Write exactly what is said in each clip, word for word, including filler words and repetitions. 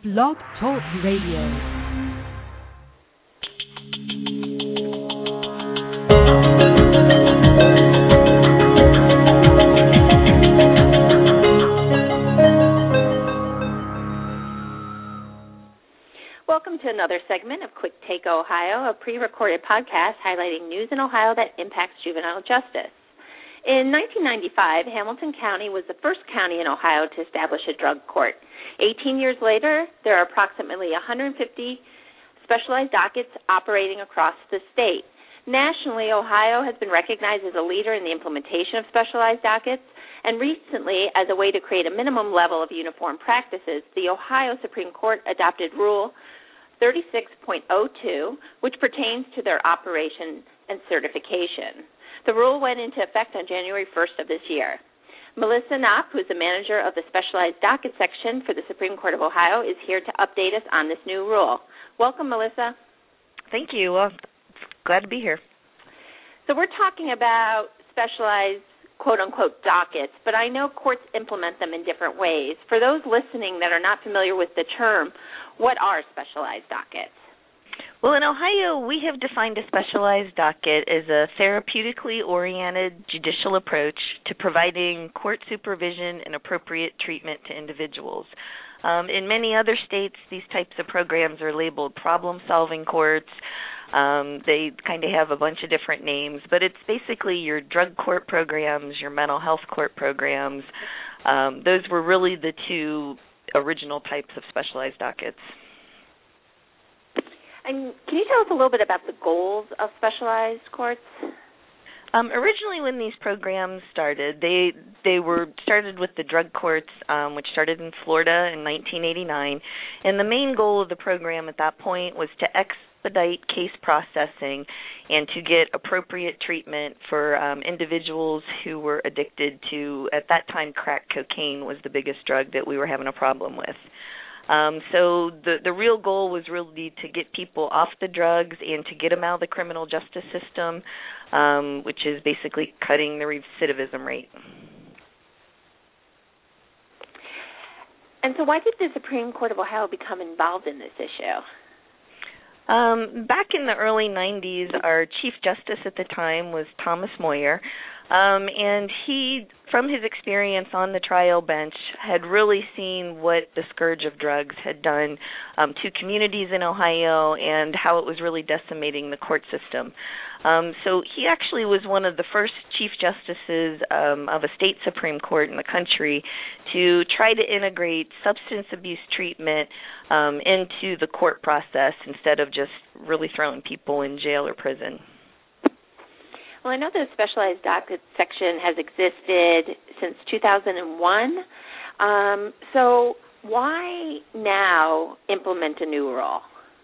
Blog Talk Radio. Welcome to another segment of Quick Take Ohio, a pre-recorded podcast highlighting news in Ohio that impacts juvenile justice. In nineteen ninety-five, Hamilton County was the first county in Ohio to establish a drug court. eighteen years later, there are approximately one hundred fifty specialized dockets operating across the state. Nationally, Ohio has been recognized as a leader in the implementation of specialized dockets, and recently, as a way to create a minimum level of uniform practices, the Ohio Supreme Court adopted Rule thirty-six point oh two, which pertains to their operation and certification. The rule went into effect on January first of this year. Melissa Knopp, who is the manager of the Specialized Docket Section for the Supreme Court of Ohio, is here to update us on this new rule. Welcome, Melissa. Thank you. Well, glad to be here. So we're talking about specialized quote-unquote dockets, but I know courts implement them in different ways. For those listening that are not familiar with the term, what are specialized dockets? Well, in Ohio, we have defined a specialized docket as a therapeutically oriented judicial approach to providing court supervision and appropriate treatment to individuals. Um, in many other states, these types of programs are labeled problem-solving courts. Um, they kind of have a bunch of different names, but it's basically your drug court programs, your mental health court programs. Um, those were really the two original types of specialized dockets. And can you tell us a little bit about the goals of specialized courts? Um, originally, when these programs started, they they were started with the drug courts, um, which started in Florida in nineteen eighty-nine. And the main goal of the program at that point was to expedite case processing and to get appropriate treatment for um, individuals who were addicted to, at that time, crack cocaine was the biggest drug that we were having a problem with. Um, so the, the real goal was really to get people off the drugs and to get them out of the criminal justice system, um, which is basically cutting the recidivism rate. And so why did the Supreme Court of Ohio become involved in this issue? Um, back in the early nineties, our Chief Justice at the time was Thomas Moyer, um, and he, from his experience on the trial bench, had really seen what the scourge of drugs had done um, to communities in Ohio and how it was really decimating the court system. Um, so he actually was one of the first Chief Justices um, of a state Supreme Court in the country to try to integrate substance abuse treatment um, into the court process instead of just really throwing people in jail or prison. Well, I know the specialized docket section has existed since two thousand one. Um, so why now implement a new rule?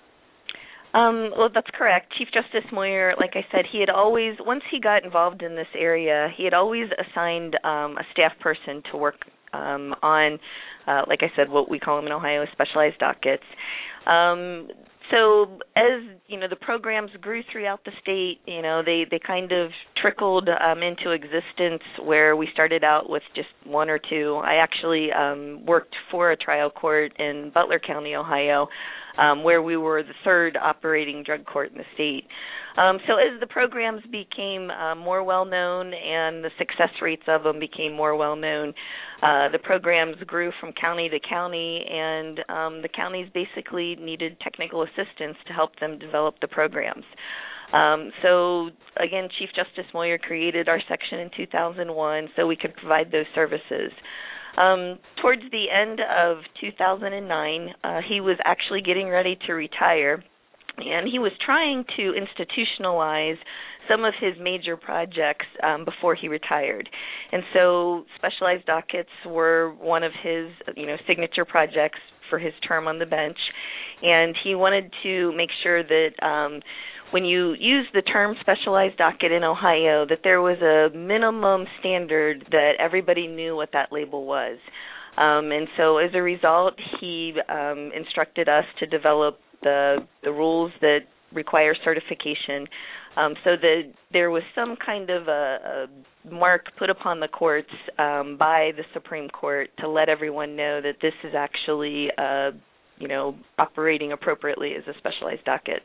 Um, well, that's correct. Chief Justice Moyer, like I said, he had always, once he got involved in this area, he had always assigned um, a staff person to work um, on, uh, like I said, what we call them in Ohio, specialized dockets. Um, so as, you know, the programs grew throughout the state, you know, they, they kind of trickled um, into existence where we started out with just one or two. I actually um, worked for a trial court in Butler County, Ohio, Um, where we were the third operating drug court in the state. Um, so as the programs became uh, more well-known and the success rates of them became more well-known, uh, the programs grew from county to county, and um, the counties basically needed technical assistance to help them develop the programs. Um, so, again, Chief Justice Moyer created our section in two thousand one so we could provide those services. Um, towards the end of two thousand nine, uh, he was actually getting ready to retire, and he was trying to institutionalize some of his major projects um, before he retired. And so specialized dockets were one of his, you know, signature projects for his term on the bench, and he wanted to make sure that um, when you use the term specialized docket in Ohio, that there was a minimum standard that everybody knew what that label was. Um, and so as a result, he um, instructed us to develop the the rules that require certification um, so that there was some kind of a, a mark put upon the courts um, by the Supreme Court to let everyone know that this is actually a you know, operating appropriately as a specialized docket.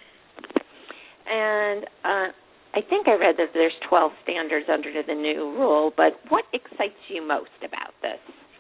And uh, I think I read that there's twelve standards under the new rule, but what excites you most about this?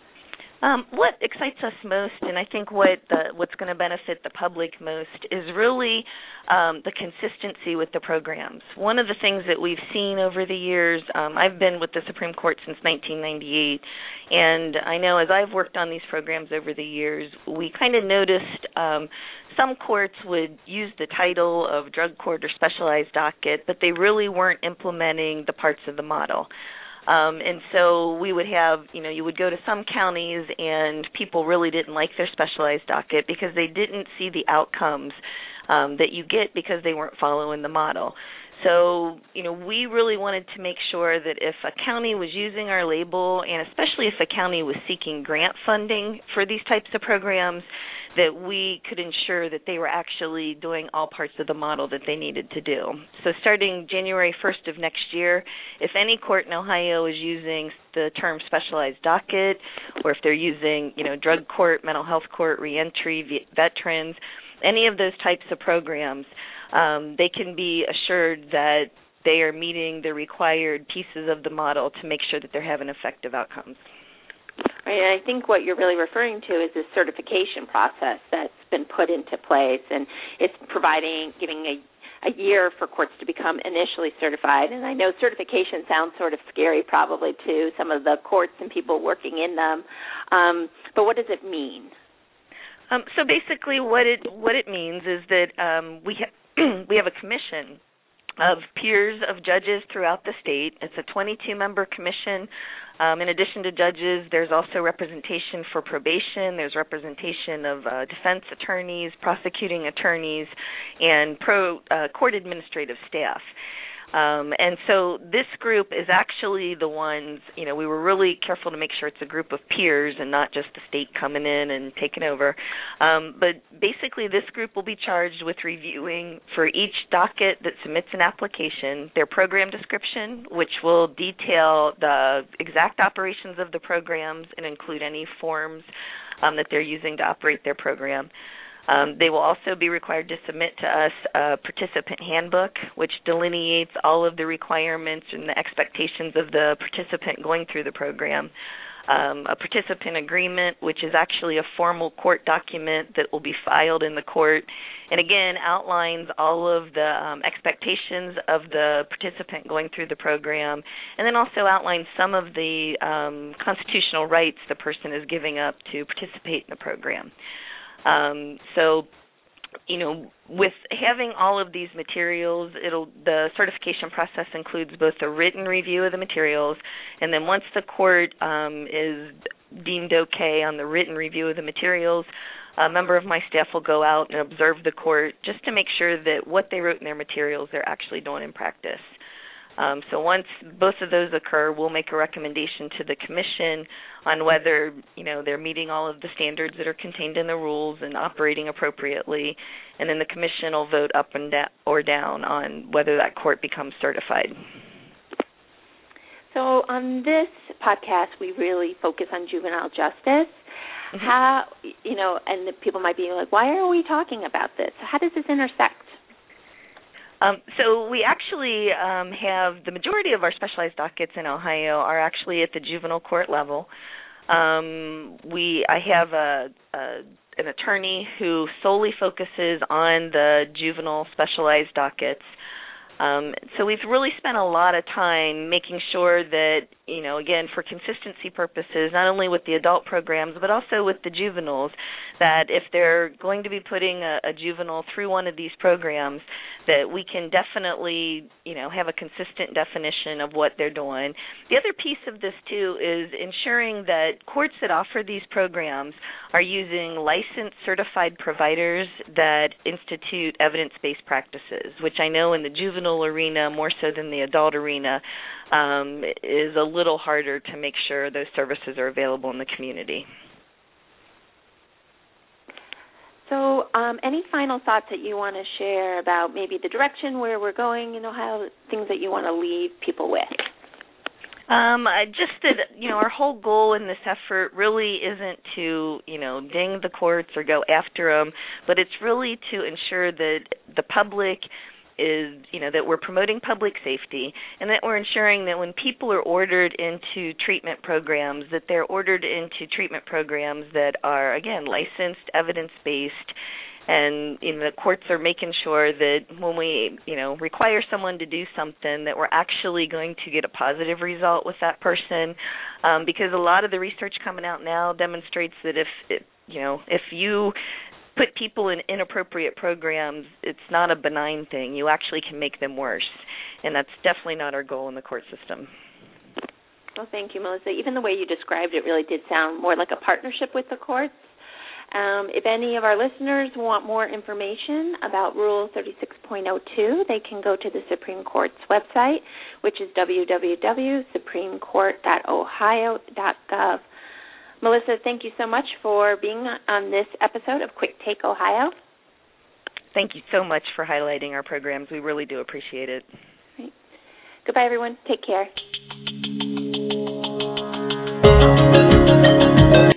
Um, what excites us most, and I think what the, what's going to benefit the public most, is really um, the consistency with the programs. One of the things that we've seen over the years, um, I've been with the Supreme Court since nineteen ninety-eight, and I know as I've worked on these programs over the years, we kind of noticed um, some courts would use the title of drug court or specialized docket, but they really weren't implementing the parts of the model. Um, and so we would have, you know, you would go to some counties and people really didn't like their specialized docket because they didn't see the outcomes um, that you get because they weren't following the model. So, you know, we really wanted to make sure that if a county was using our label, and especially if a county was seeking grant funding for these types of programs, that we could ensure that they were actually doing all parts of the model that they needed to do. So starting January first of next year, if any court in Ohio is using the term specialized docket, or if they're using, you know, drug court, mental health court, reentry, veterans, any of those types of programs, um, they can be assured that they are meeting the required pieces of the model to make sure that they're having effective outcomes. Right, and I think what you're really referring to is this certification process that's been put into place, and it's providing, giving a, a year for courts to become initially certified. And I know certification sounds sort of scary probably to some of the courts and people working in them, um, but what does it mean? Um, so basically what it what it means is that um, we, ha- we have a commission of peers of judges throughout the state. It's a twenty-two member commission. Um, in addition to judges, there's also representation for probation. There's representation of uh, defense attorneys, prosecuting attorneys, and pro uh, court administrative staff. Um, and so this group is actually the ones, you know, we were really careful to make sure it's a group of peers and not just the state coming in and taking over. Um, but basically this group will be charged with reviewing for each docket that submits an application their program description, which will detail the exact operations of the programs and include any forms um, that they're using to operate their program. Um, they will also be required to submit to us a participant handbook, which delineates all of the requirements and the expectations of the participant going through the program. Um, a participant agreement, which is actually a formal court document that will be filed in the court, and again outlines all of the um, expectations of the participant going through the program, and then also outlines some of the um, constitutional rights the person is giving up to participate in the program. Um, so, you know, with having all of these materials, it'll the certification process includes both a written review of the materials, and then once the court um, is deemed okay on the written review of the materials, a member of my staff will go out and observe the court just to make sure that what they wrote in their materials they're actually doing in practice. Um, so once both of those occur, we'll make a recommendation to the commission on whether, you know, they're meeting all of the standards that are contained in the rules and operating appropriately, and then the commission will vote up and da- or down on whether that court becomes certified. So on this podcast, we really focus on juvenile justice. Mm-hmm. How, you know, and the people might be like, why are we talking about this? How does this intersect? Um, so we actually um, have the majority of our specialized dockets in Ohio are actually at the juvenile court level. Um, we I have a, a an attorney who solely focuses on the juvenile specialized dockets. Um, so we've really spent a lot of time making sure that, you know, again, for consistency purposes, not only with the adult programs, but also with the juveniles, that if they're going to be putting a, a juvenile through one of these programs, that we can definitely, you know, have a consistent definition of what they're doing. The other piece of this, too, is ensuring that courts that offer these programs are using licensed certified providers that institute evidence-based practices, which I know in the juvenile arena, more so than the adult arena, um, is a little harder to make sure those services are available in the community. So um, any final thoughts that you want to share about maybe the direction where we're going in Ohio, things that you want to leave people with? Um, I just that, you know, our whole goal in this effort really isn't to, you know, ding the courts or go after them, but it's really to ensure that the public is, you know, that we're promoting public safety and that we're ensuring that when people are ordered into treatment programs, that they're ordered into treatment programs that are, again, licensed, evidence-based, and you know, the courts are making sure that when we, you know, require someone to do something, that we're actually going to get a positive result with that person, um, because a lot of the research coming out now demonstrates that if, it, you know, if you put people in inappropriate programs, it's not a benign thing. You actually can make them worse, and that's definitely not our goal in the court system. Well, thank you, Melissa. Even the way you described it really did sound more like a partnership with the courts. Um, if any of our listeners want more information about Rule thirty-six point oh two, they can go to the Supreme Court's website, which is w w w dot supreme court dot ohio dot gov. Melissa, thank you so much for being on this episode of Quick Take Ohio. Thank you so much for highlighting our programs. We really do appreciate it. Right. Goodbye, everyone. Take care.